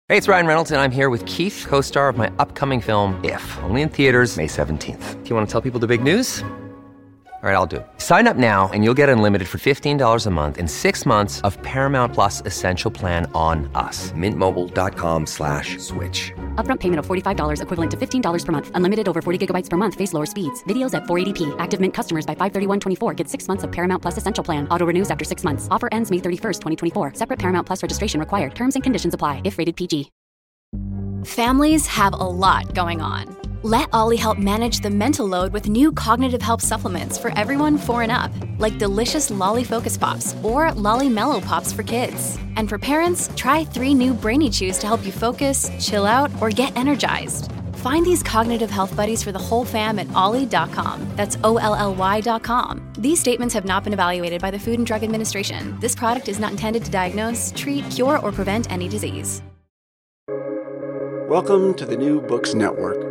Hey, it's Ryan Reynolds, and I'm here with Keith, co-star of my upcoming film, If, only in theaters May 17th. Do you want to tell people the big news? All right, I'll do it. Sign up now and you'll get unlimited for $15 a month and 6 months of Paramount Plus Essential Plan on us. MintMobile.com/switch. Upfront payment of $45 equivalent to $15 per month. Unlimited over 40 gigabytes per month. Face lower speeds. Videos at 480p. Active Mint customers by 531.24 get 6 months of Paramount Plus Essential Plan. Auto renews after 6 months. Offer ends May 31st, 2024. Separate Paramount Plus registration required. Terms and conditions apply if rated PG. Families have a lot going on. Let Ollie help manage the mental load with new cognitive help supplements for everyone 4 and up, like delicious Lolly Focus Pops or Lolly Mellow Pops for kids. And for parents, try 3 new Brainy Chews to help you focus, chill out, or get energized. Find these cognitive health buddies for the whole fam at ollie.com. That's OLLY.com. These statements have not been evaluated by the Food and Drug Administration. This product is not intended to diagnose, treat, cure, or prevent any disease. Welcome to the New Books Network.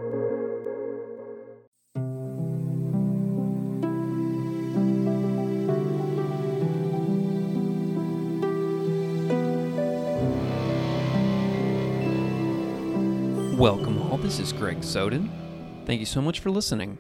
Welcome all, this is Greg Soden. Thank you so much for listening.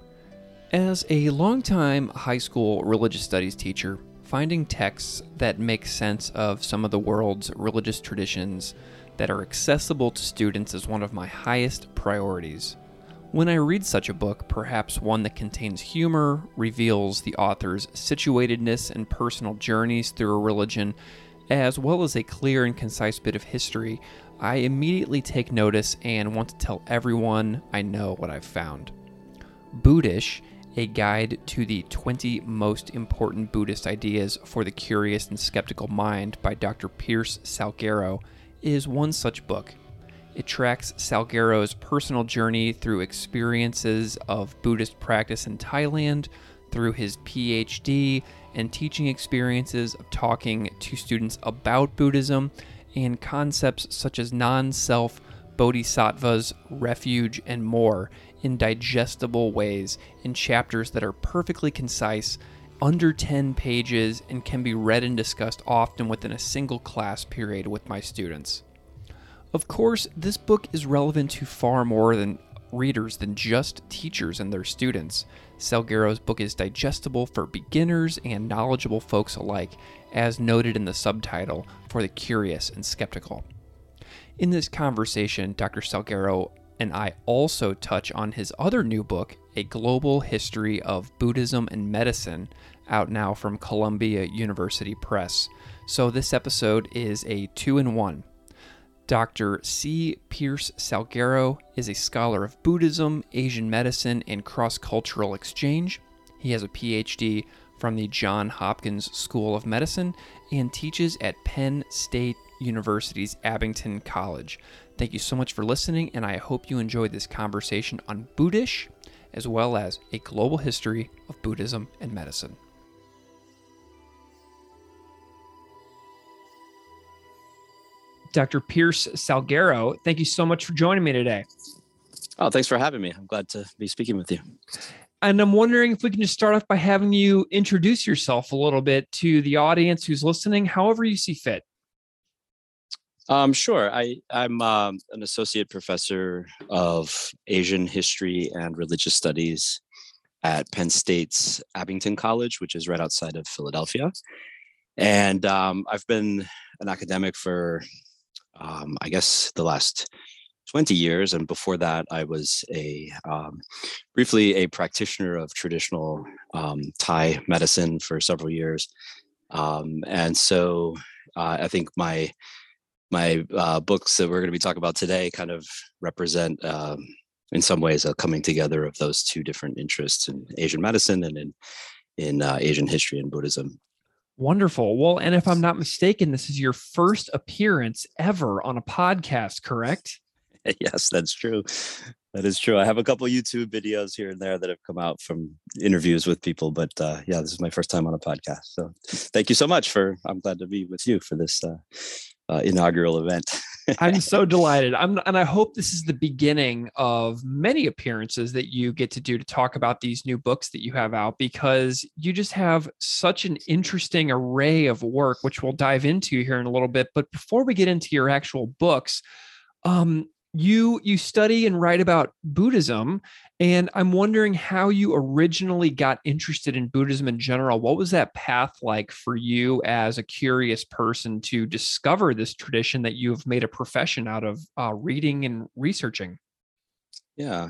As a longtime high school religious studies teacher, finding texts that make sense of some of the world's religious traditions that are accessible to students is one of my highest priorities. When I read such a book, perhaps one that contains humor, reveals the author's situatedness and personal journeys through a religion, as well as a clear and concise bit of history, I immediately take notice and want to tell everyone I know what I've found. Buddhish, a guide to the 20 most important Buddhist ideas for the curious and skeptical mind by Dr. Pierce Salguero, is one such book. It tracks Salguero's personal journey through experiences of Buddhist practice in Thailand, through his PhD and teaching experiences of talking to students about Buddhism, and concepts such as non-self, bodhisattvas, refuge, and more in digestible ways in chapters that are perfectly concise, under 10 pages, and can be read and discussed often within a single class period with my students. Of course, this book is relevant to far more than readers than just teachers and their students. Salguero's book is digestible for beginners and knowledgeable folks alike, as noted in the subtitle, for the curious and skeptical. In this conversation, Dr. Salguero and I also touch on his other new book, A Global History of Buddhism and Medicine, out now from Columbia University Press. So this episode is a 2-in-1. Dr. C. Pierce Salguero is a scholar of Buddhism, Asian medicine, and cross-cultural exchange. He has a PhD from the Johns Hopkins School of Medicine and teaches at Penn State University's Abington College. Thank you so much for listening, and I hope you enjoyed this conversation on Buddhish, as well as a global history of Buddhism and medicine. Dr. Pierce Salguero, thank you so much for joining me today. Oh, thanks for having me. I'm glad to be speaking with you. And I'm wondering if we can just start off by having you introduce yourself a little bit to the audience who's listening, however you see fit. Sure. I'm an associate professor of Asian history and religious studies at Penn State's Abington College, which is right outside of Philadelphia. And I've been an academic for, I guess, the last 20 years. And before that, I was briefly a practitioner of traditional Thai medicine for several years. And so I think my books that we're going to be talking about today kind of represent, in some ways, a coming together of those two different interests in Asian medicine and in Asian history and Buddhism. Wonderful. Well, and if I'm not mistaken, this is your first appearance ever on a podcast, correct? Yes, that's true. That is true. I have a couple of YouTube videos here and there that have come out from interviews with people, but yeah, this is my first time on a podcast. So thank you so much I'm glad to be with you for this inaugural event. I'm so delighted. And I hope this is the beginning of many appearances that you get to do to talk about these new books that you have out, because you just have such an interesting array of work, which we'll dive into here in a little bit. But before we get into your actual books, you study and write about Buddhism, and I'm wondering how you originally got interested in Buddhism in general. What was that path like for you as a curious person to discover this tradition that you have made a profession out of reading and researching? Yeah.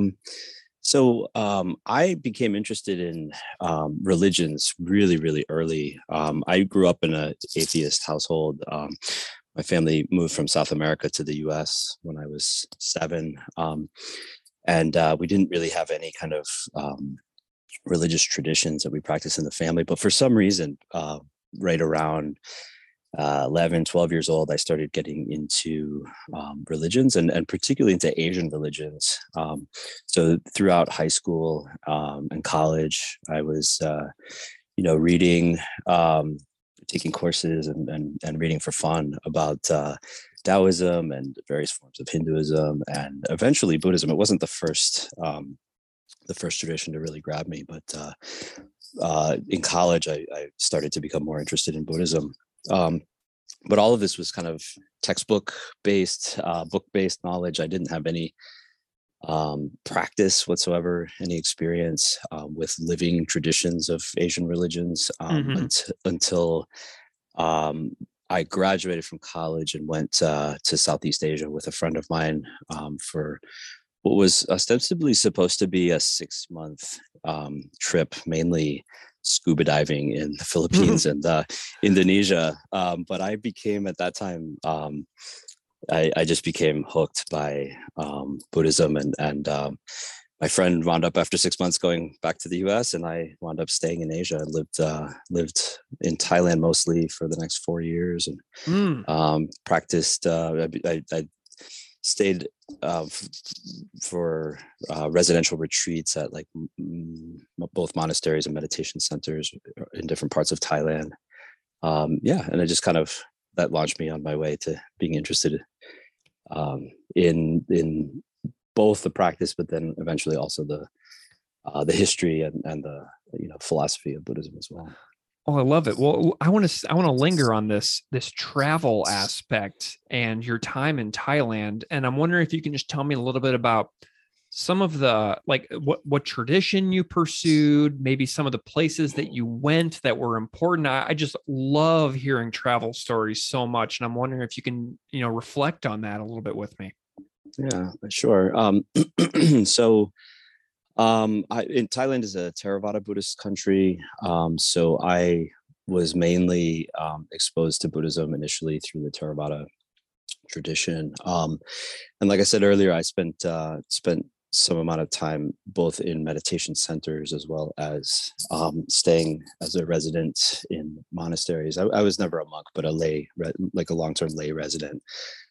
I became interested in religions really, really early. I grew up in an atheist household. My family moved from South America to the US when I was 7. And we didn't really have any kind of religious traditions that we practice in the family. But for some reason, right around 11, 12 years old, I started getting into religions and particularly into Asian religions. So throughout high school and college, I was, reading, taking courses and reading for fun about Taoism and various forms of Hinduism and eventually Buddhism. It wasn't the first tradition to really grab me, but in college, I started to become more interested in Buddhism. But all of this was kind of textbook based, book based knowledge. I didn't have any practice whatsoever, any experience with living traditions of Asian religions until I graduated from college and went to Southeast Asia with a friend of mine for what was ostensibly supposed to be a 6-month trip, mainly scuba diving in the Philippines and Indonesia. But I became at that time, I just became hooked by Buddhism, and my friend wound up after 6 months going back to the U.S. and I wound up staying in Asia and lived in Thailand mostly for the next 4 years and practiced. I stayed for residential retreats at like both monasteries and meditation centers in different parts of Thailand. And I just kind of that launched me on my way to being interested in both the practice, but then eventually also the history and the philosophy of Buddhism as well. Oh, I love it. Well, I want to linger on this travel aspect and your time in Thailand, and I'm wondering if you can just tell me a little bit about some of the what tradition you pursued, maybe some of the places that you went that were important. I just love hearing travel stories so much, and I'm wondering if you can reflect on that a little bit with me. Yeah, sure. Thailand is a Theravada Buddhist country. So I was mainly exposed to Buddhism initially through the Theravada tradition. And like I said earlier, I spent some amount of time both in meditation centers as well as staying as a resident in monasteries. I was never a monk, but a lay, like a long-term lay resident.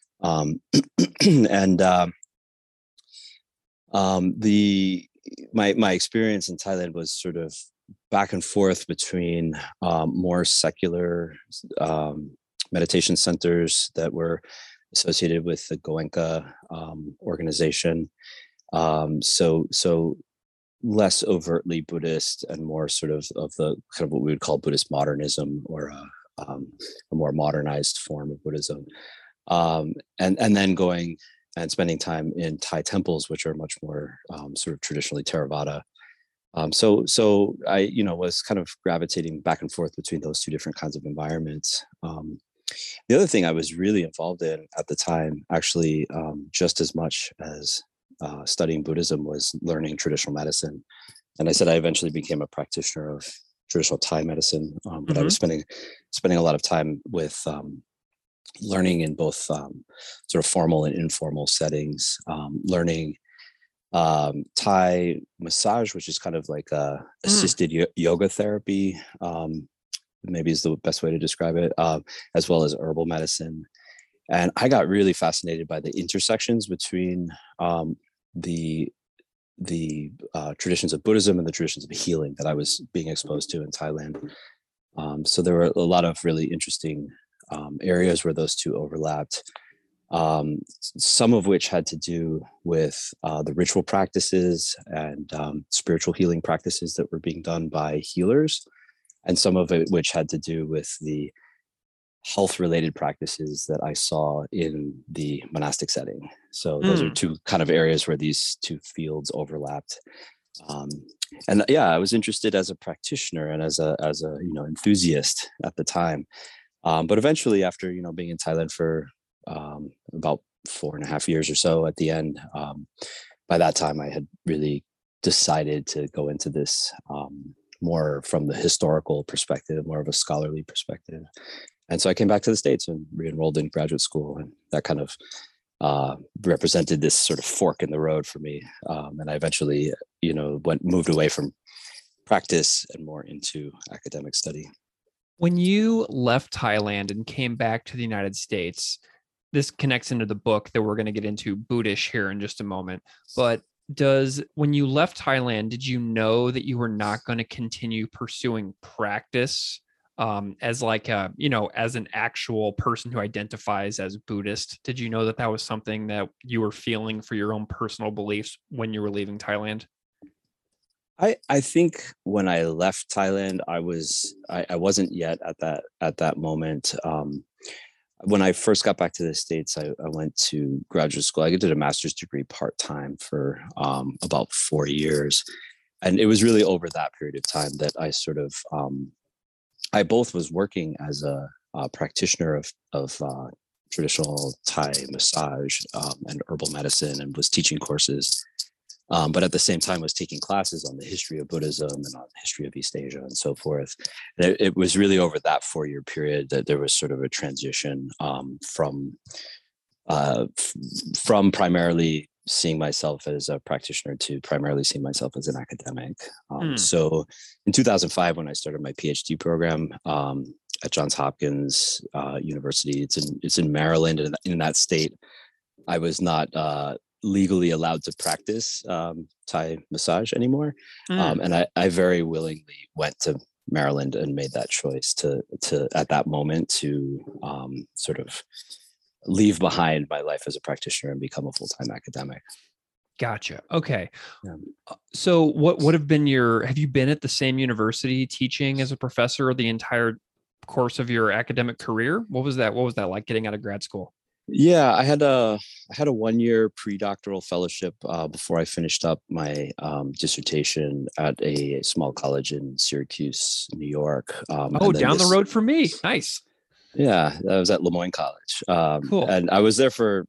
My experience in Thailand was sort of back and forth between more secular meditation centers that were associated with the Goenka organization. So less overtly Buddhist and more sort of the kind of what we would call Buddhist modernism, or a more modernized form of Buddhism. And then going and spending time in Thai temples, which are much more sort of traditionally Theravada. So I, was kind of gravitating back and forth between those two different kinds of environments. The other thing I was really involved in at the time, actually, just as much as studying Buddhism, was learning traditional medicine. And I said I eventually became a practitioner of traditional Thai medicine, but I was spending a lot of time with learning in both sort of formal and informal settings, learning Thai massage, which is kind of like a assisted yoga therapy, maybe is the best way to describe it, as well as herbal medicine. And I got really fascinated by the intersections between the traditions of Buddhism and the traditions of healing that I was being exposed to in Thailand. So there were a lot of really interesting areas where those two overlapped. some of which had to do with the ritual practices and spiritual healing practices that were being done by healers, and some of it which had to do with the health-related practices that I saw in the monastic setting. So those are two kind of areas where these two fields overlapped. And yeah, I was interested as a practitioner and as a enthusiast at the time. But eventually, after being in Thailand for about 4.5 years or so, at the end, by that time, I had really decided to go into this more from the historical perspective, more of a scholarly perspective. And so I came back to the States and re-enrolled in graduate school, and that kind of represented this sort of fork in the road for me. And I eventually, moved away from practice and more into academic study. When you left Thailand and came back to the United States, this connects into the book that we're going to get into, Buddhish, here in just a moment. But when you left Thailand, did you know that you were not going to continue pursuing practice as as an actual person who identifies as Buddhist? Did you know that that was something that you were feeling for your own personal beliefs when you were leaving Thailand? I think when I left Thailand, I wasn't yet at that moment. When I first got back to the States, I went to graduate school. I did a master's degree part-time for about 4 years. And it was really over that period of time that I sort of, I both was working as a practitioner of traditional Thai massage and herbal medicine, and was teaching courses. But at the same time was taking classes on the history of Buddhism and on the history of East Asia and so forth. And it was really over that 4-year period that there was sort of a transition from primarily seeing myself as a practitioner to primarily seeing myself as an academic. So in 2005, when I started my PhD program at Johns Hopkins University, it's in Maryland, and in that state, I was not legally allowed to practice Thai massage anymore. And I very willingly went to Maryland and made that choice to at that moment to sort of leave behind my life as a practitioner and become a full-time academic. Gotcha. Okay. Yeah. So what would have been have you been at the same university teaching as a professor the entire course of your academic career? What was that like getting out of grad school? Yeah, I had a 1-year pre-doctoral fellowship before I finished up my dissertation at a small college in Syracuse, New York. Down the road from me. Nice. Yeah, I was at Le Moyne College. Cool. And I was there for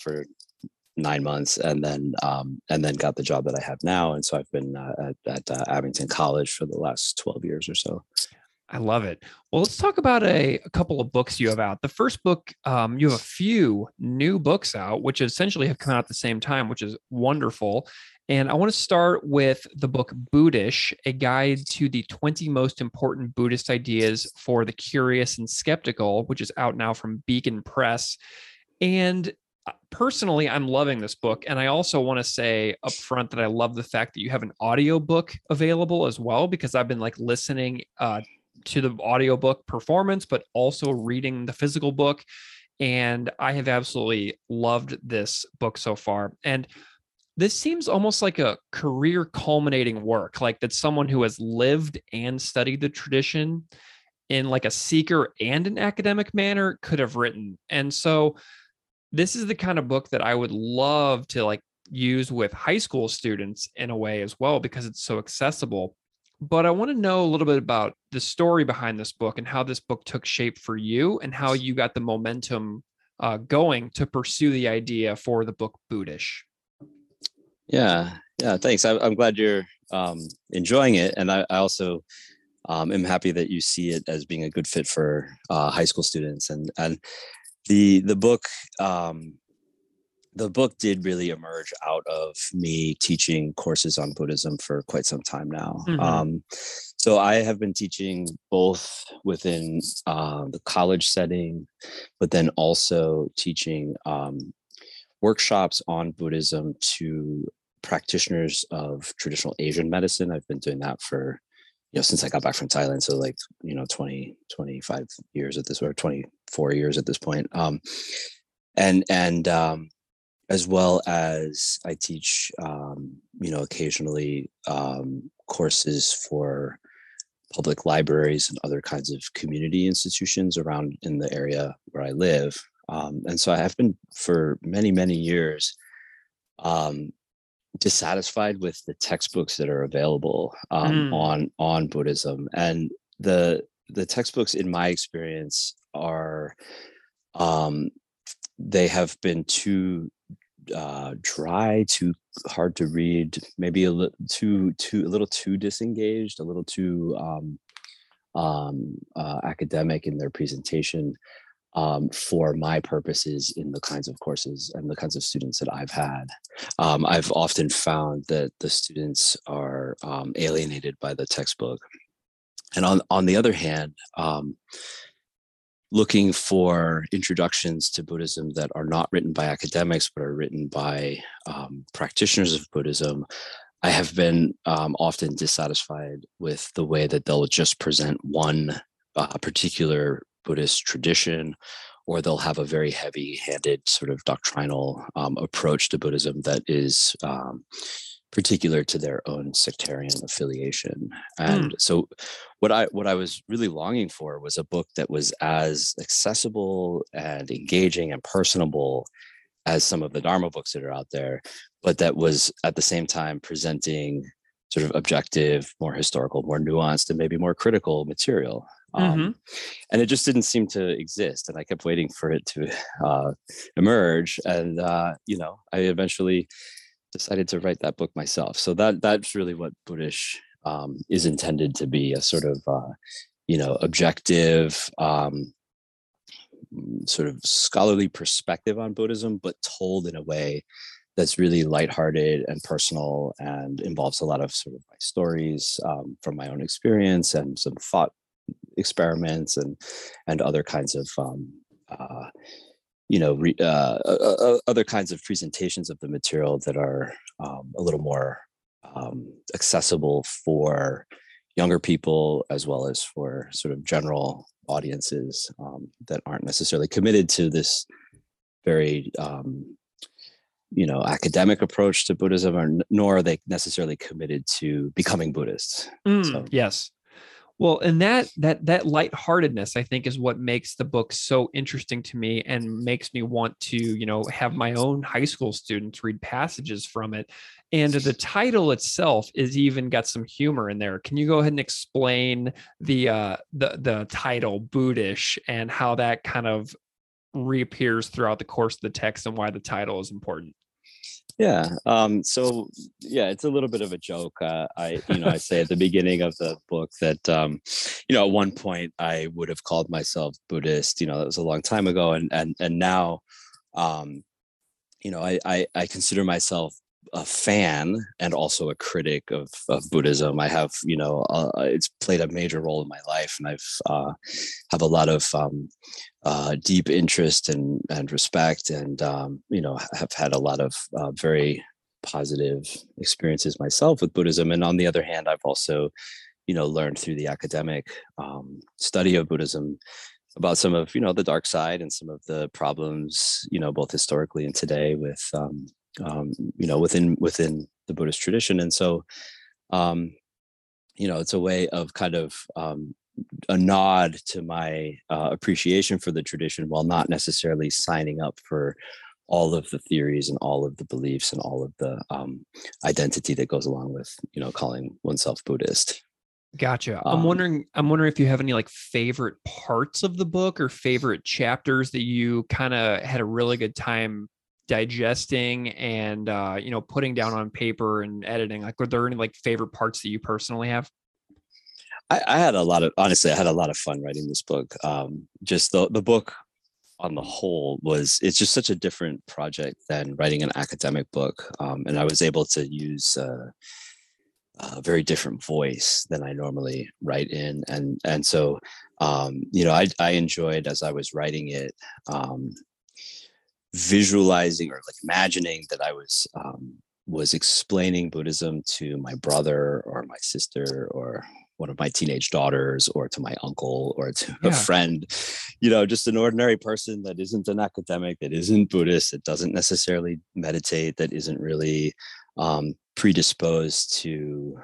9 months, and then got the job that I have now. And so I've been at Abington College for the last 12 years or so. I love it. Well, let's talk about a couple of books you have out. The first book, you have a few new books out, which essentially have come out at the same time, which is wonderful. And I want to start with the book Buddhish, a guide to the 20 most important Buddhist ideas for the curious and skeptical, which is out now from Beacon Press. And personally, I'm loving this book. And I also want to say up front that I love the fact that you have an audiobook available as well, because I've been listening to the audiobook performance, but also reading the physical book. And I have absolutely loved this book so far. And this seems almost like a career culminating work, like that someone who has lived and studied the tradition in a seeker and an academic manner could have written. And so this is the kind of book that I would love to use with high school students in a way as well, because it's so accessible. But I want to know a little bit about the story behind this book and how this book took shape for you and how you got the momentum going to pursue the idea for the book Buddhish. Yeah, thanks. I'm glad you're enjoying it. And I also am happy that you see it as being a good fit for high school students. And the book did really emerge out of me teaching courses on Buddhism for quite some time now. Mm-hmm. So I have been teaching both within the college setting, but then also teaching workshops on Buddhism to practitioners of traditional Asian medicine. I've been doing that for, since I got back from Thailand. So 25 years at this, or 24 years at this point. and as well as I teach, occasionally courses for public libraries and other kinds of community institutions around in the area where I live. And so I have been for many, many years dissatisfied with the textbooks that are available on Buddhism. And the textbooks, in my experience, are they have been too dry, too hard to read, maybe a little too disengaged, a little too academic in their presentation for my purposes in the kinds of courses and the kinds of students that I've had. I've often found that the students are alienated by the textbook. And on the other hand, looking for introductions to Buddhism that are not written by academics, but are written by practitioners of Buddhism, I have been often dissatisfied with the way that they'll just present one particular Buddhist tradition, or they'll have a very heavy-handed sort of doctrinal approach to Buddhism that is particular to their own sectarian affiliation. And so what I was really longing for was a book that was as accessible and engaging and personable as some of the Dharma books that are out there, but that was at the same time presenting sort of objective, more historical, more nuanced, and maybe more critical material. And it just didn't seem to exist. And I kept waiting for it to emerge. And, I eventually decided to write that book myself. So that's really what Buddhish is intended to be, a sort of, objective, sort of scholarly perspective on Buddhism, but told in a way that's really lighthearted and personal and involves a lot of sort of my stories from my own experience and some thought experiments and other kinds of other kinds of presentations of the material that are a little more accessible for younger people, as well as for sort of general audiences that aren't necessarily committed to this very academic approach to Buddhism, nor are they necessarily committed to becoming Buddhists. Yes. Well, and that lightheartedness, I think, is what makes the book so interesting to me and makes me want to, have my own high school students read passages from it. And the title itself is even got some humor in there. Can you go ahead and explain the title Buddhish and how that kind of reappears throughout the course of the text and why the title is important? Yeah. It's a little bit of a joke. I say at the beginning of the book that, at one point I would have called myself Buddhist, that was a long time ago. And now, I consider myself a fan and also a critic of Buddhism. I have, it's played a major role in my life, and I've have a lot of deep interest and respect, and have had a lot of very positive experiences myself with Buddhism. And on the other hand, I've also, learned through the academic study of Buddhism about some of, the dark side and some of the problems, both historically and today with within the Buddhist tradition. And so, it's a way of kind of a nod to my appreciation for the tradition, while not necessarily signing up for all of the theories and all of the beliefs and all of the identity that goes along with, calling oneself Buddhist. Gotcha. I'm wondering if you have any favorite parts of the book or favorite chapters that you kind of had a really good time digesting and putting down on paper and editing. Were there any favorite parts that you personally have? I had a lot of fun writing this book. Just the book on the whole it's just such a different project than writing an academic book. And I was able to use a very different voice than I normally write in. And so, I enjoyed, as I was writing it, visualizing or imagining that I was explaining Buddhism to my brother or my sister or one of my teenage daughters, or to my uncle, or to Yeah. a friend, just an ordinary person that isn't an academic, that isn't Buddhist, that doesn't necessarily meditate, that isn't really predisposed to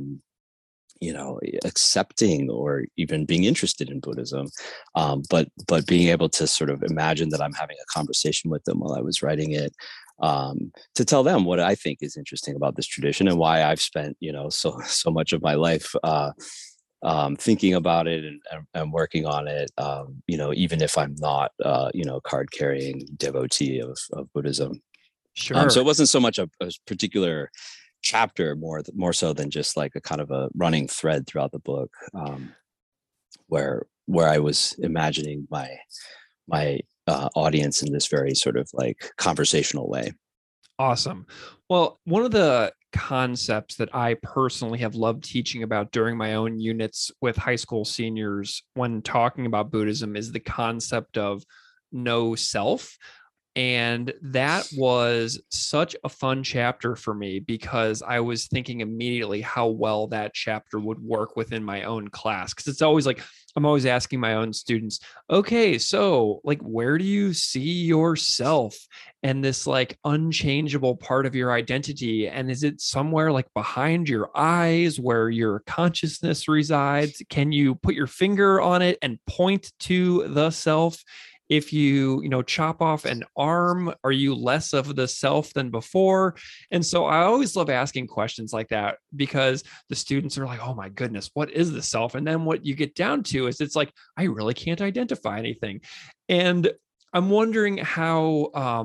accepting or even being interested in Buddhism, but being able to sort of imagine that I'm having a conversation with them while I was writing it, to tell them what I think is interesting about this tradition and why I've spent so much of my life thinking about it and working on it, even if I'm not card carrying devotee of Buddhism. Sure. So it wasn't so much a particular chapter, more so than just like a kind of a running thread throughout the book, where I was imagining my audience in this very sort of like conversational way. Awesome. Well, one of the concepts that I personally have loved teaching about during my own units with high school seniors when talking about Buddhism is the concept of no self. And that was such a fun chapter for me because I was thinking immediately how well that chapter would work within my own class. Because it's always like, I'm always asking my own students, okay, so like, where do you see yourself and this like unchangeable part of your identity? And is it somewhere like behind your eyes where your consciousness resides? Can you put your finger on it and point to the self? If you chop off an arm, are you less of the self than before? And so I always love asking questions like that because the students are like, oh my goodness, what is the self? And then what you get down to is it's like, I really can't identify anything. And I'm wondering how,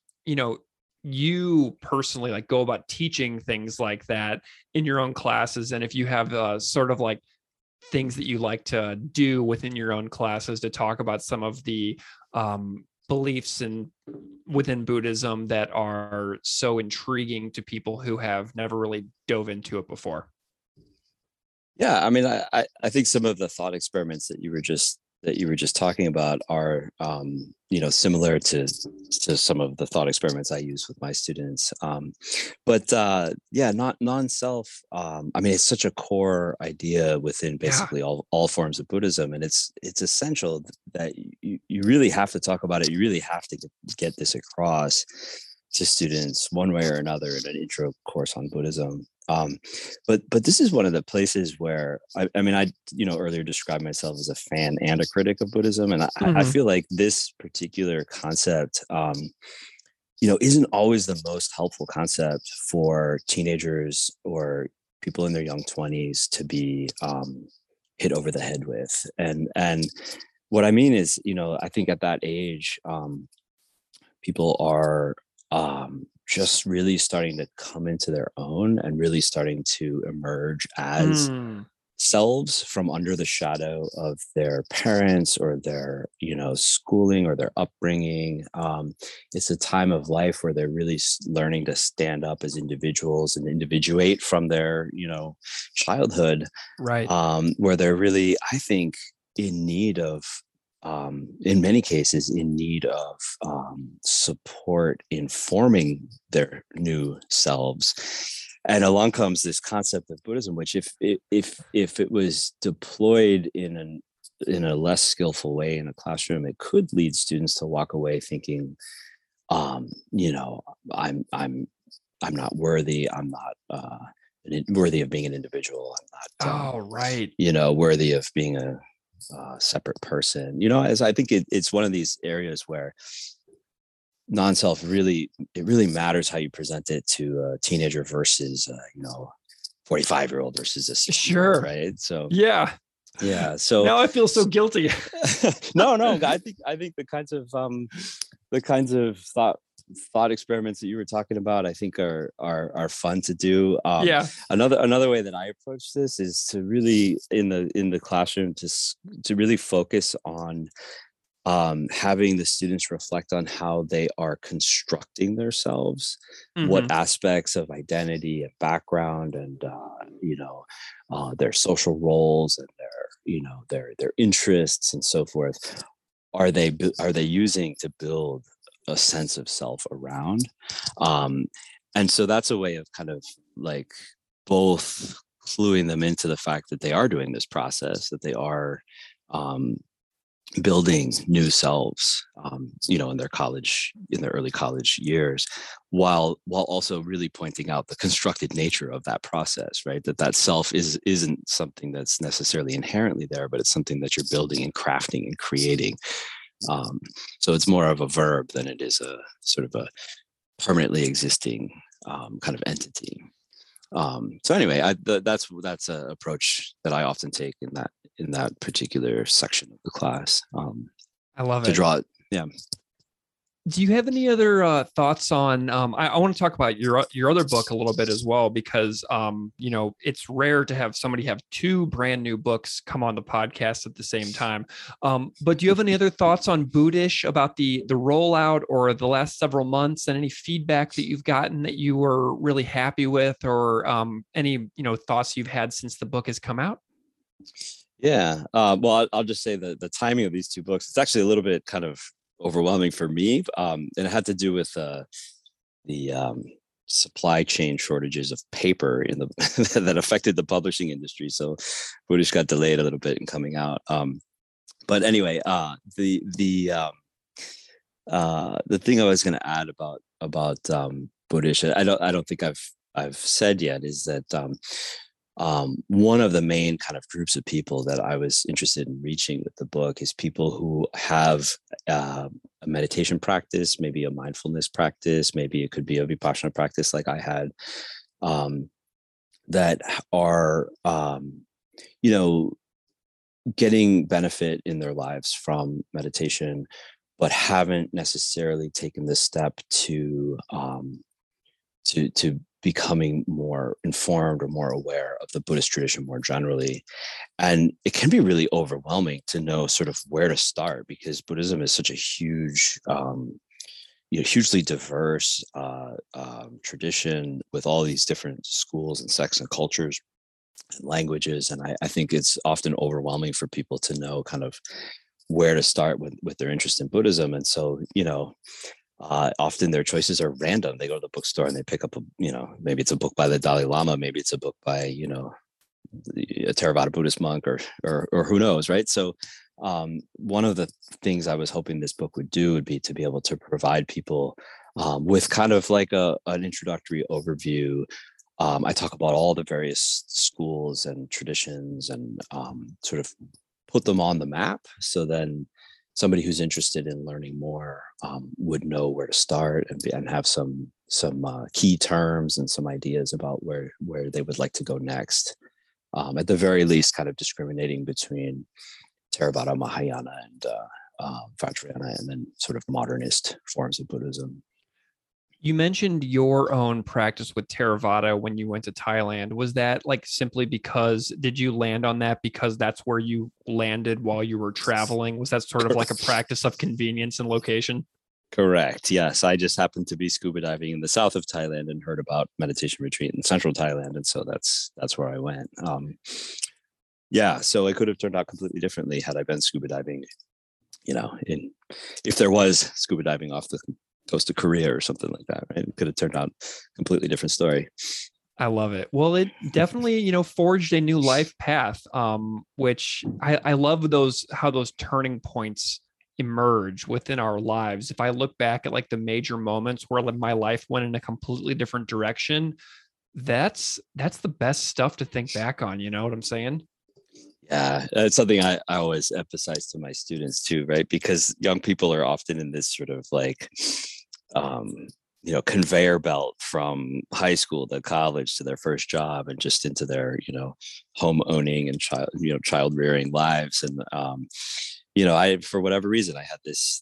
you personally like go about teaching things like that in your own classes. And if you have sort of like things that you like to do within your own classes to talk about some of the beliefs within Buddhism that are so intriguing to people who have never really dove into it before. Yeah, I mean, I think some of the thought experiments that you were just talking about are similar to some of the thought experiments I use with my students. But not non-self. I mean, it's such a core idea within basically all forms of Buddhism, and it's essential that you really have to talk about it. You really have to get this across to students one way or another in an intro course on Buddhism. But this is one of the places where I earlier described myself as a fan and a critic of Buddhism, and I feel like this particular concept, isn't always the most helpful concept for teenagers or people in their young 20s to be hit over the head with. And what I mean is, I think at that age, people are just really starting to come into their own and really starting to emerge as selves from under the shadow of their parents or their, schooling or their upbringing. It's a time of life where they're really learning to stand up as individuals and individuate from their, childhood. Right. Where they're really, I think, in need of, in many cases, in need of support in forming their new selves. And along comes this concept of Buddhism, which if it was deployed in a less skillful way in a classroom, it could lead students to walk away thinking, I'm not worthy. I'm not worthy of being an individual. I'm not, worthy of being a separate person. As I think it's one of these areas where non-self really matters how you present it to a teenager versus 45-year-old versus a 60-year-old, right? So so now I feel so guilty. no I think the kinds of thought experiments that you were talking about, I think are fun to do. Another way that I approach this is to really in the classroom to really focus on having the students reflect on how they are constructing themselves, what aspects of identity and background and their social roles and their interests and so forth are they using to build a sense of self around. And so that's a way of kind of like both cluing them into the fact that they are doing this process, that they are building new selves, in their early college years, while also really pointing out the constructed nature of that process, right? That self isn't something that's necessarily inherently there, but it's something that you're building and crafting and creating. So it's more of a verb than it is a sort of a permanently existing kind of entity. So anyway, that's an approach that I often take in that particular section of the class. I love to it. draw it. Yeah. Do you have any other thoughts on? I want to talk about your other book a little bit as well, because it's rare to have somebody have two brand new books come on the podcast at the same time. But do you have any other thoughts on Buddhish, about the rollout or the last several months, and any feedback that you've gotten that you were really happy with, or any thoughts you've had since the book has come out? Yeah. Well, I'll just say the timing of these two books, it's actually a little bit kind of overwhelming for me, and it had to do with the supply chain shortages of paper that affected the publishing industry. So Buddhish got delayed a little bit in coming out. But anyway, the thing I was going to add about Buddhish, I don't think I've said yet, is that one of the main kind of groups of people that I was interested in reaching with the book is people who have a meditation practice, maybe a mindfulness practice, maybe it could be a Vipassana practice like I had, that are, getting benefit in their lives from meditation, but haven't necessarily taken the step to becoming more informed or more aware of the Buddhist tradition more generally. And it can be really overwhelming to know sort of where to start, because Buddhism is such a huge, hugely diverse tradition with all these different schools and sects and cultures and languages. And I think it's often overwhelming for people to know kind of where to start with their interest in Buddhism. And so, often their choices are random. They go to the bookstore and they pick up maybe it's a book by the Dalai Lama, maybe it's a book by, a Theravada Buddhist monk or who knows, right? So one of the things I was hoping this book would do would be to be able to provide people with kind of like an introductory overview. I talk about all the various schools and traditions and sort of put them on the map. So then somebody who's interested in learning more would know where to start and have some key terms and some ideas about where they would like to go next. At the very least, kind of discriminating between Theravada, Mahayana, and Vajrayana, and then sort of modernist forms of Buddhism. You mentioned your own practice with Theravada when you went to Thailand. Was that like simply because, did you land on that because that's where you landed while you were traveling? Was that sort of like a practice of convenience and location? Correct. Yes. I just happened to be scuba diving in the south of Thailand and heard about meditation retreat in central Thailand. And so that's where I went. So it could have turned out completely differently had I been scuba diving, if there was scuba diving off the coast of Korea or something like that, right? It could have turned out a completely different story. I love it. Well, it definitely, forged a new life path, which I love how those turning points emerge within our lives. If I look back at like the major moments where my life went in a completely different direction, that's the best stuff to think back on. You know what I'm saying? Yeah, it's something I always emphasize to my students too, right? Because young people are often in this sort of like, conveyor belt from high school to college to their first job and just into their, home owning and child rearing lives. And, I, for whatever reason, I had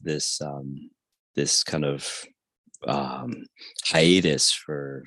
this kind of hiatus for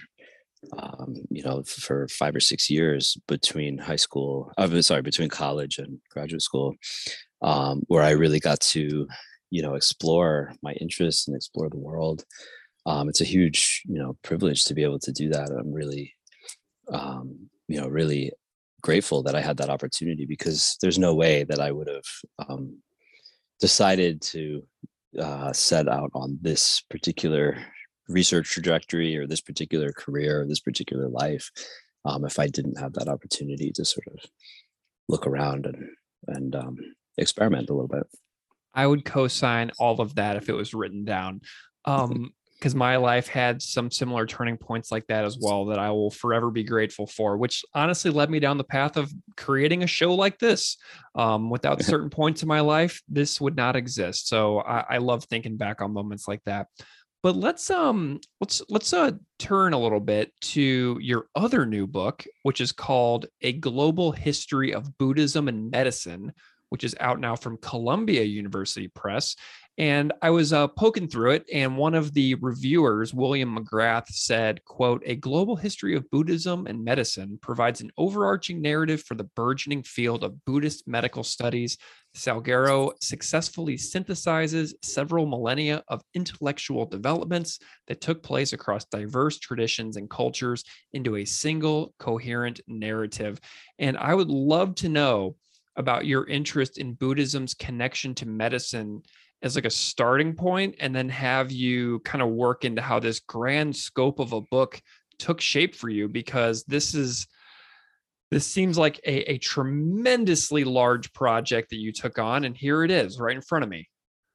5 or 6 years between between college and graduate school, where I really got to, explore my interests and explore the world. It's a huge, privilege to be able to do that. I'm really, really grateful that I had that opportunity, because there's no way that I would have decided to set out on this particular research trajectory or this particular career or this particular life if I didn't have that opportunity to sort of look around and experiment a little bit. I would co-sign all of that if it was written down. Because my life had some similar turning points like that as well that I will forever be grateful for, which honestly led me down the path of creating a show like this. Without certain points in my life, this would not exist. So I love thinking back on moments like that. But let's turn a little bit to your other new book, which is called A Global History of Buddhism and Medicine, which is out now from Columbia University Press. And I was poking through it, and one of the reviewers, William McGrath, said, quote, "A global history of Buddhism and medicine provides an overarching narrative for the burgeoning field of Buddhist medical studies. Salguero successfully synthesizes several millennia of intellectual developments that took place across diverse traditions and cultures into a single coherent narrative." And I would love to know about your interest in Buddhism's connection to medicine as like a starting point, and then have you kind of work into how this grand scope of a book took shape for you, because this seems like a tremendously large project that you took on, and here it is right in front of me.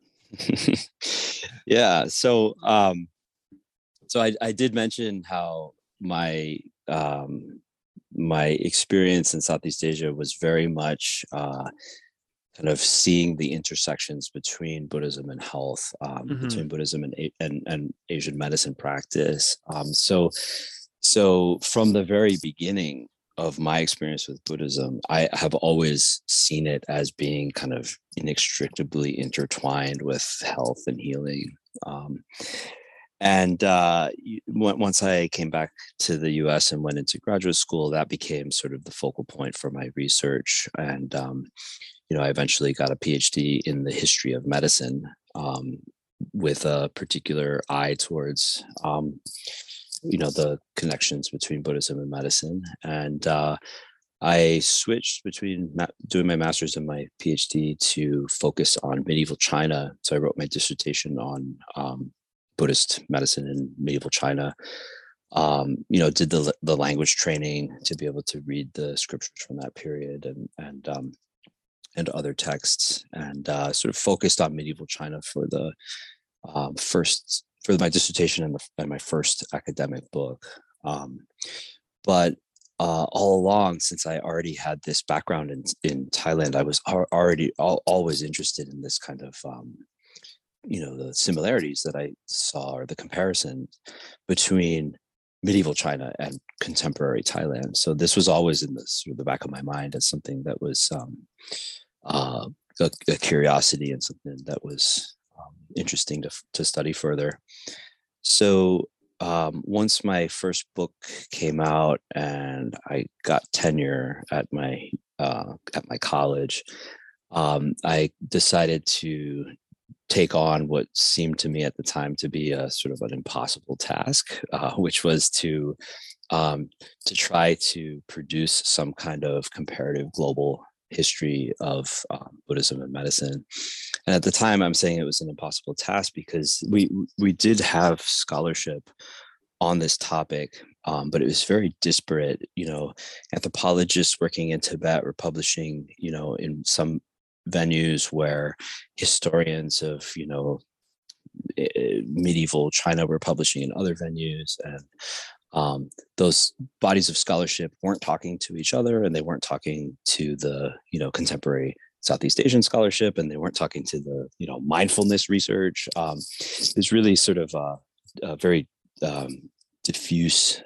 Yeah. So I did mention how my experience in Southeast Asia was very much kind of seeing the intersections between Buddhism and health, between Buddhism and Asian medicine practice. So from the very beginning of my experience with Buddhism, I have always seen it as being kind of inextricably intertwined with health and healing. Once I came back to the US and went into graduate school, that became sort of the focal point for my research. And I eventually got a PhD in the history of medicine, with a particular eye towards, the connections between Buddhism and medicine. And I switched between doing my master's and my PhD to focus on medieval China. So I wrote my dissertation on Buddhist medicine in medieval China. Did the language training to be able to read the scriptures from that period and other texts, and sort of focused on medieval China for my dissertation and my first academic book. But all along, since I already had this background in Thailand, I was already always interested in this kind of the similarities that I saw, or the comparison between medieval China and contemporary Thailand. So this was always in the back of my mind as something that was a curiosity, and something that was interesting to study further. So once my first book came out and I got tenure at my college, I decided to take on what seemed to me at the time to be a sort of an impossible task, which was to try to produce some kind of comparative global history of Buddhism and medicine. And at the time, I'm saying it was an impossible task because we did have scholarship on this topic, but it was very disparate. Anthropologists working in Tibet were publishing, in some venues, where historians of medieval China were publishing in other venues, and those bodies of scholarship weren't talking to each other, and they weren't talking to the contemporary Southeast Asian scholarship, and they weren't talking to the mindfulness research. It's really sort of a very diffuse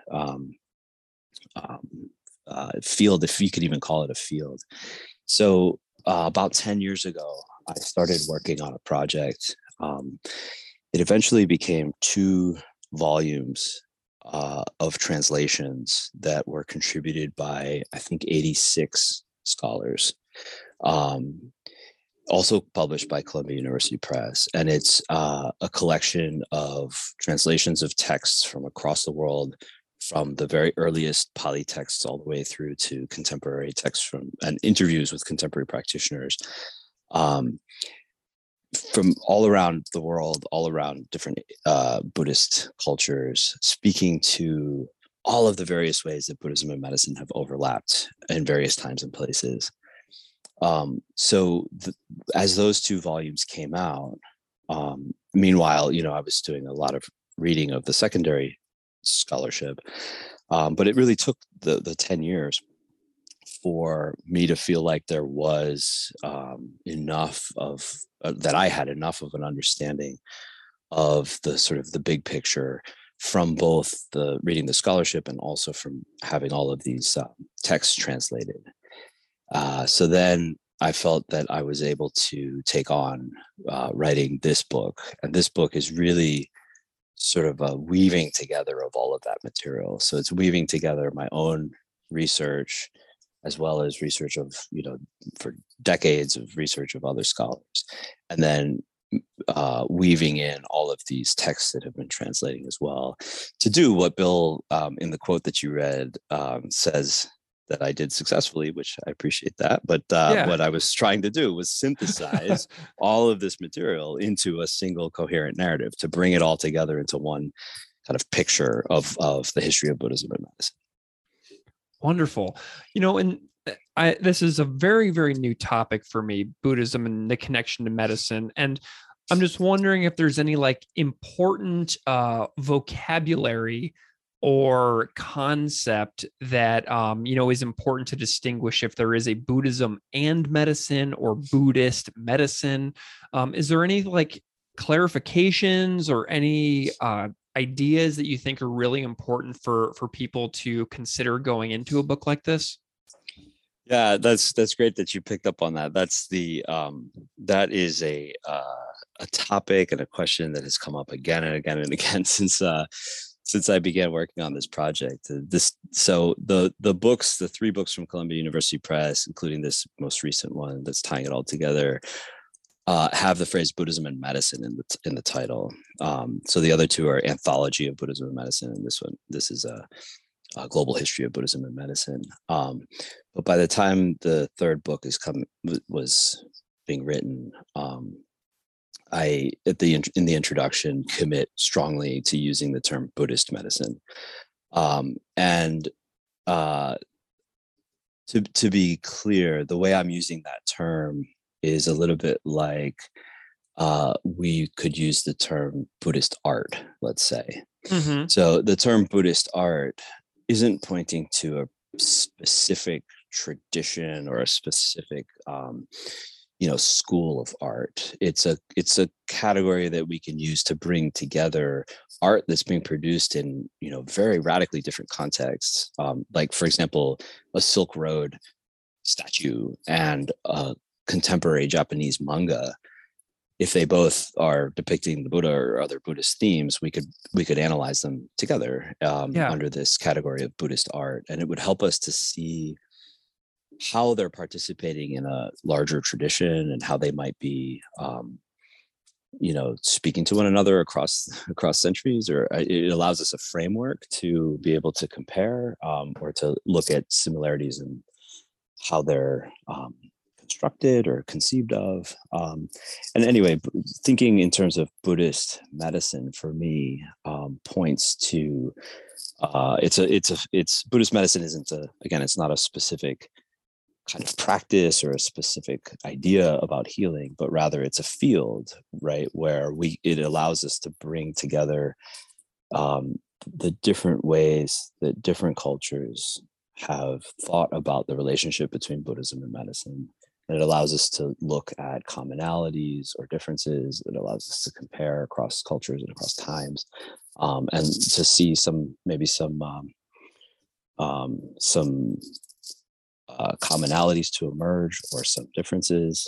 field, if you could even call it a field. So about 10 years ago, I started working on a project. It eventually became 2 volumes of translations that were contributed by, I think, 86 scholars, also published by Columbia University Press. And it's a collection of translations of texts from across the world, from the very earliest Pali texts all the way through to contemporary texts and interviews with contemporary practitioners from all around the world, all around different Buddhist cultures, speaking to all of the various ways that Buddhism and medicine have overlapped in various times and places. As those two volumes came out, meanwhile, I was doing a lot of reading of the secondary scholarship, but it really took the 10 years for me to feel like there was enough of that I had enough of an understanding of the sort of the big picture from both the reading the scholarship and also from having all of these texts translated. So then I felt that I was able to take on writing this book. And this book is really sort of a weaving together of all of that material. So it's weaving together my own research, as well as research of, for decades of research of other scholars. And then weaving in all of these texts that have been translating as well, to do what Bill, in the quote that you read, says that I did successfully, which I appreciate that. But what I was trying to do was synthesize all of this material into a single coherent narrative, to bring it all together into one kind of picture of the history of Buddhism and medicine. Wonderful. And this is a very, very new topic for me, Buddhism and the connection to medicine. And I'm just wondering if there's any important vocabulary or concept that, is important to distinguish if there is a Buddhism and medicine or Buddhist medicine. Is there any clarifications or any ideas that you think are really important for people to consider going into a book like this? Yeah, that's great that you picked up on that. That's that is a topic and a question that has come up again and again and again since I began working on this project. The books, the 3 books from Columbia University Press, including this most recent one that's tying it all together, have the phrase Buddhism and medicine in the title. So the other 2 are Anthology of Buddhism and Medicine, and this is a Global History of Buddhism and Medicine. But by the time the 3rd book was being written, I, in the introduction, commit strongly to using the term Buddhist medicine. To be clear, the way I'm using that term is a little bit like we could use the term Buddhist art, let's say. Mm-hmm. So the term Buddhist art isn't pointing to a specific tradition or a specific school of art. It's a category that we can use to bring together art that's being produced in very radically different contexts. Like, for example, a Silk Road statue and a contemporary Japanese manga. If they both are depicting the Buddha or other Buddhist themes, we could analyze them together under this category of Buddhist art, and it would help us to see how they're participating in a larger tradition and how they might be, speaking to one another across centuries. Or it allows us a framework to be able to compare or to look at similarities in how they're constructed or conceived of. And anyway, thinking in terms of Buddhist medicine for me points to it's Buddhist medicine it's not a specific kind of practice or a specific idea about healing, but rather it's a field, right, where it allows us to bring together the different ways that different cultures have thought about the relationship between Buddhism and medicine. And it allows us to look at commonalities or differences. It allows us to compare across cultures and across times, and to see some commonalities to emerge or some differences.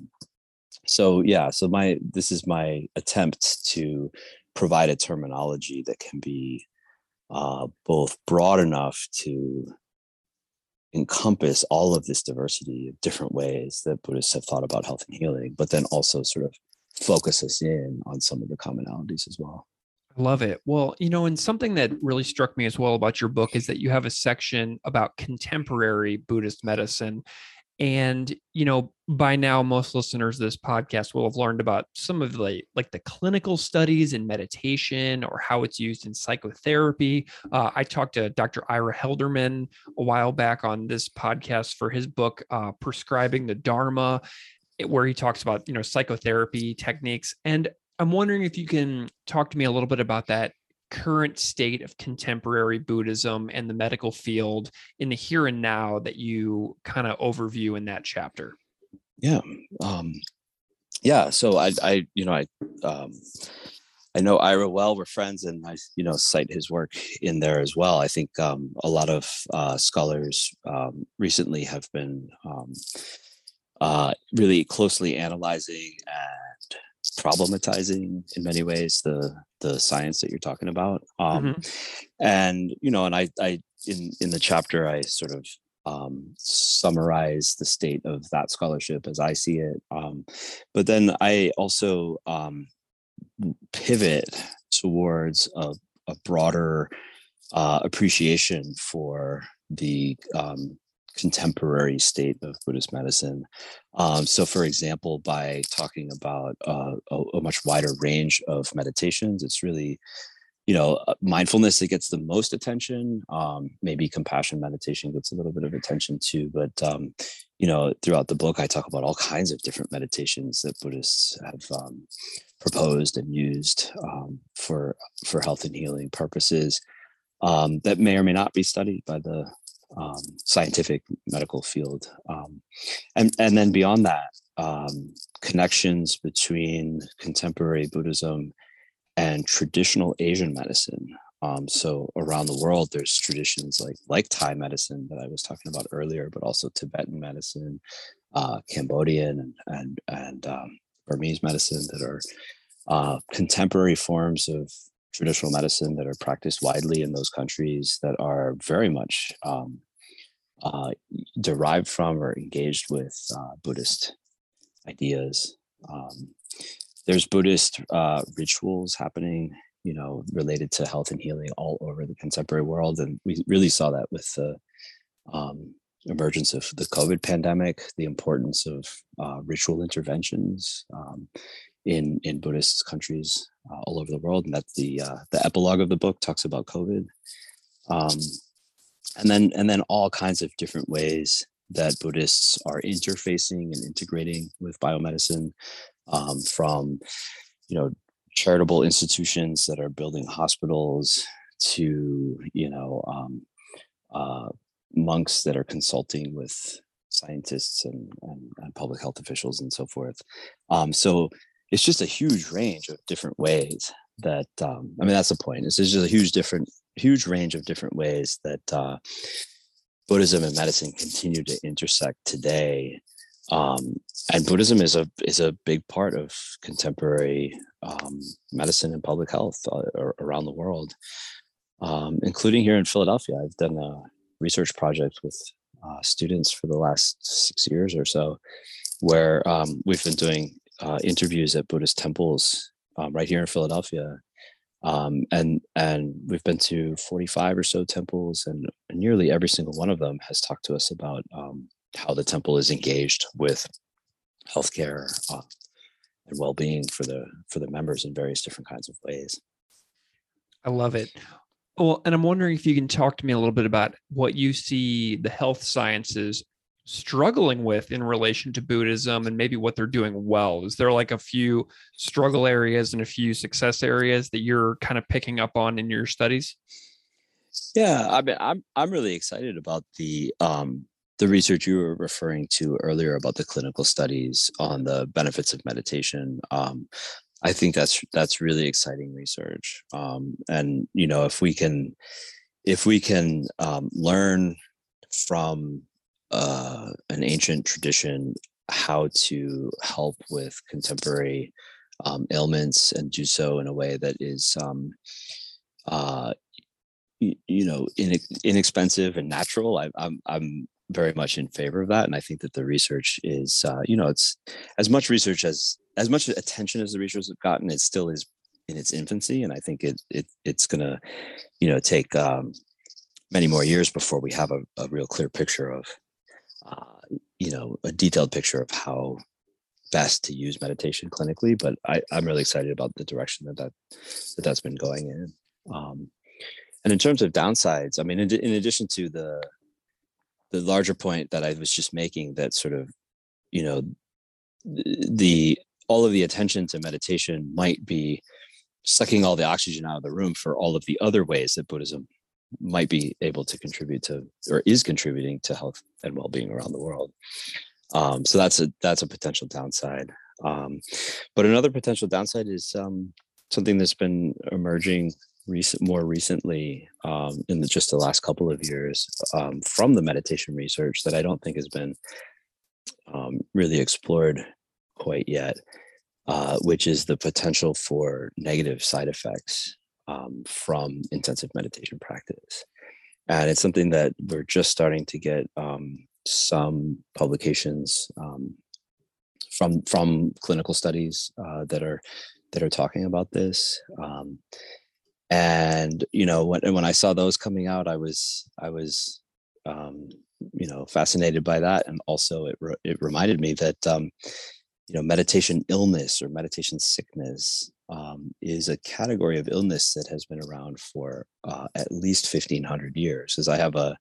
This is my attempt to provide a terminology that can be both broad enough to encompass all of this diversity of different ways that Buddhists have thought about health and healing, but then also sort of focus us in on some of the commonalities as well. I love it. Well, and something that really struck me as well about your book is that you have a section about contemporary Buddhist medicine. And, by now, most listeners of this podcast will have learned about some of the clinical studies in meditation or how it's used in psychotherapy. I talked to Dr. Ira Helderman a while back on this podcast for his book, Prescribing the Dharma, where he talks about, psychotherapy techniques. And I'm wondering if you can talk to me a little bit about that current state of contemporary Buddhism and the medical field in the here and now that you kind of overview in that chapter. Yeah. So I know Ira well. We're friends, and I, cite his work in there as well. I think a lot of scholars recently have been really closely analyzing and problematizing in many ways the science that you're talking about. And I in the chapter I sort of summarize the state of that scholarship as I see it, but then I also pivot towards a broader appreciation for the contemporary state of Buddhist medicine. So, for example, by talking about a much wider range of meditations, it's really, mindfulness that gets the most attention. Maybe compassion meditation gets a little bit of attention too. But, throughout the book, I talk about all kinds of different meditations that Buddhists have proposed and used for health and healing purposes that may or may not be studied by the scientific medical field. And then beyond that, connections between contemporary Buddhism and traditional Asian medicine. So around the world, there's traditions like Thai medicine that I was talking about earlier, but also Tibetan medicine, Cambodian and Burmese medicine that are contemporary forms of traditional medicine that are practiced widely in those countries that are very much derived from or engaged with Buddhist ideas. There's Buddhist rituals happening, related to health and healing all over the contemporary world. And we really saw that with the emergence of the COVID pandemic, the importance of ritual interventions in Buddhist countries all over the world. And that's the epilogue of the book talks about COVID. And then all kinds of different ways that Buddhists are interfacing and integrating with biomedicine, from charitable institutions that are building hospitals to monks that are consulting with scientists and public health officials and so forth. So it's just a huge range of different ways that that's the point. It's just a huge range of different ways that Buddhism and medicine continue to intersect today. And Buddhism is a big part of contemporary medicine and public health around the world, including here in Philadelphia. I've done a research project with students for the last 6 years or so, where we've been doing interviews at Buddhist temples right here in Philadelphia. And we've been to 45 or so temples, and nearly every single one of them has talked to us about how the temple is engaged with healthcare and well-being for the members in various different kinds of ways. I love it. Well, and I'm wondering if you can talk to me a little bit about what you see the health sciences struggling with in relation to Buddhism, and maybe what they're doing well. Is there a few struggle areas and a few success areas that you're kind of picking up on in your studies? Yeah, I'm really excited about the research you were referring to earlier about the clinical studies on the benefits of meditation. I think that's really exciting research. And if we can learn from an ancient tradition how to help with contemporary ailments, and do so in a way that is inexpensive and natural, I'm very much in favor of that. And I think that the research is it's as much attention as the research has gotten, it still is in its infancy. And I think it's gonna take many more years before we have a real clear picture of a detailed picture of how best to use meditation clinically, but I'm really excited about the direction that's been going in. And in terms of downsides, I mean, in addition to the larger point that I was just making, that sort of, all of the attention to meditation might be sucking all the oxygen out of the room for all of the other ways that Buddhism might be able to contribute to, or is contributing to, health and well-being around the world. So that's a potential downside. But another potential downside is something that's been emerging more recently in just the last couple of years from the meditation research that I don't think has been really explored quite yet, which is the potential for negative side effects from intensive meditation practice. And it's something that we're just starting to get some publications from clinical studies that are talking about this. And when I saw those coming out, I was fascinated by that, and also it reminded me that meditation illness or meditation sickness is a category of illness that has been around for at least 1,500 years. As I have a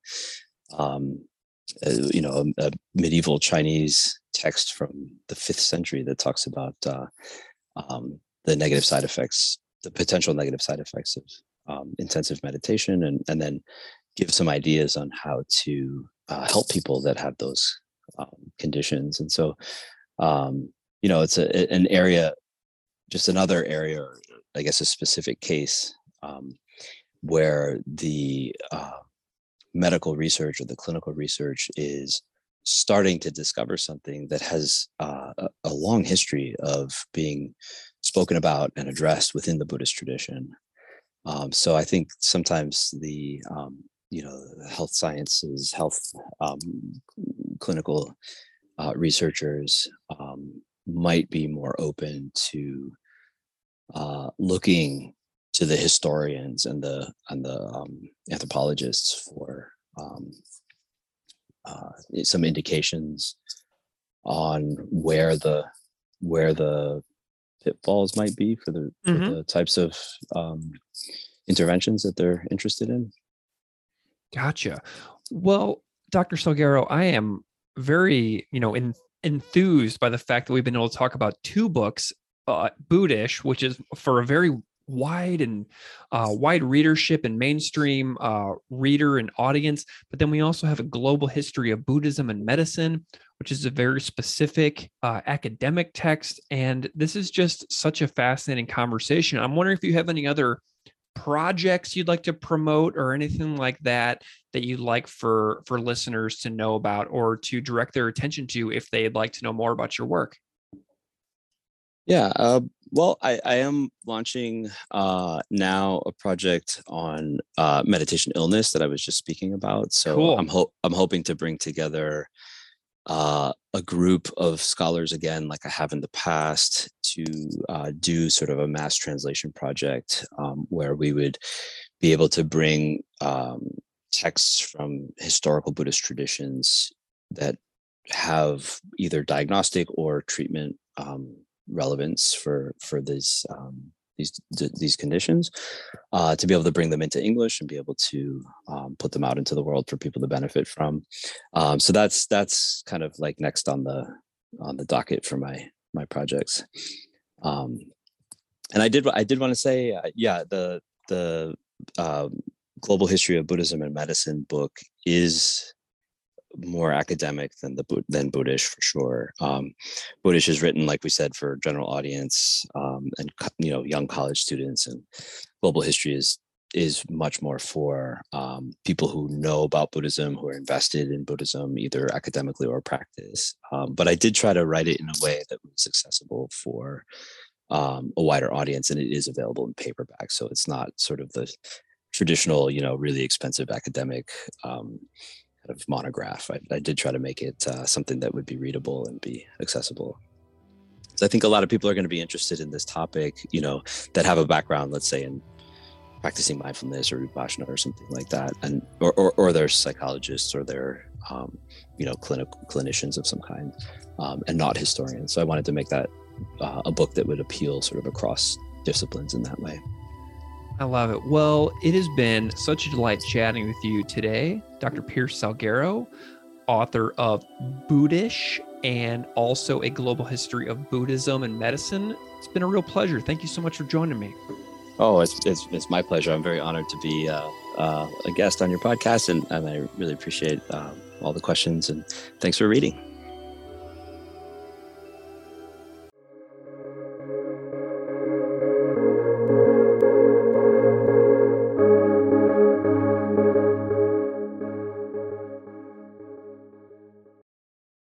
medieval Chinese text from the 5th century that talks about the negative side effects, the potential negative side effects of intensive meditation, and then give some ideas on how to help people that have those conditions. And so, it's an area, just another area, or I guess a specific case where the medical research or the clinical research is starting to discover something that has a long history of being spoken about and addressed within the Buddhist tradition. So I think sometimes the health sciences, clinical researchers might be more open to looking to the historians and the anthropologists for some indications on where the pitfalls might be for the types of interventions that they're interested in. Gotcha. Well, Dr. Salguero, I am very, enthused by the fact that we've been able to talk about 2 books, Buddhish, which is for a very wide readership and mainstream reader and audience. But then we also have a global history of Buddhism and medicine, which is a very specific academic text. And this is just such a fascinating conversation. I'm wondering if you have any other projects you'd like to promote or anything like that you'd like for listeners to know about or to direct their attention to if they'd like to know more about your work. Yeah, well, I am launching now a project on meditation illness that I was just speaking about. So cool. I'm hoping to bring together a group of scholars again, like I have in the past, to do sort of a mass translation project where we would be able to bring texts from historical Buddhist traditions that have either diagnostic or treatment relevance for these conditions, to be able to bring them into English and be able to put them out into the world for people to benefit from. So that's kind of like next on the docket for my projects. And I did want to say, the Global History of Buddhism and Medicine book is more academic than Buddhish, for sure. Buddhish is written, like we said, for general audience and young college students, and Global History is much more for people who know about Buddhism, who are invested in Buddhism, either academically or practice. But I did try to write it in a way that was accessible for a wider audience, and it is available in paperback. So it's not sort of the traditional, really expensive academic kind of monograph. I did try to make it something that would be readable and be accessible. So I think a lot of people are going to be interested in this topic, that have a background, let's say, in practicing mindfulness or Vipassana or something like that, and or they're psychologists or they're clinicians of some kind, and not historians. So I wanted to make that a book that would appeal sort of across disciplines in that way. I love it. Well, it has been such a delight chatting with you today, Dr. Pierce Salguero, author of Buddhish and also A Global History of Buddhism and Medicine. It's been a real pleasure. Thank you so much for joining me. Oh, it's my pleasure. I'm very honored to be a guest on your podcast, and I really appreciate all the questions, and thanks for reading.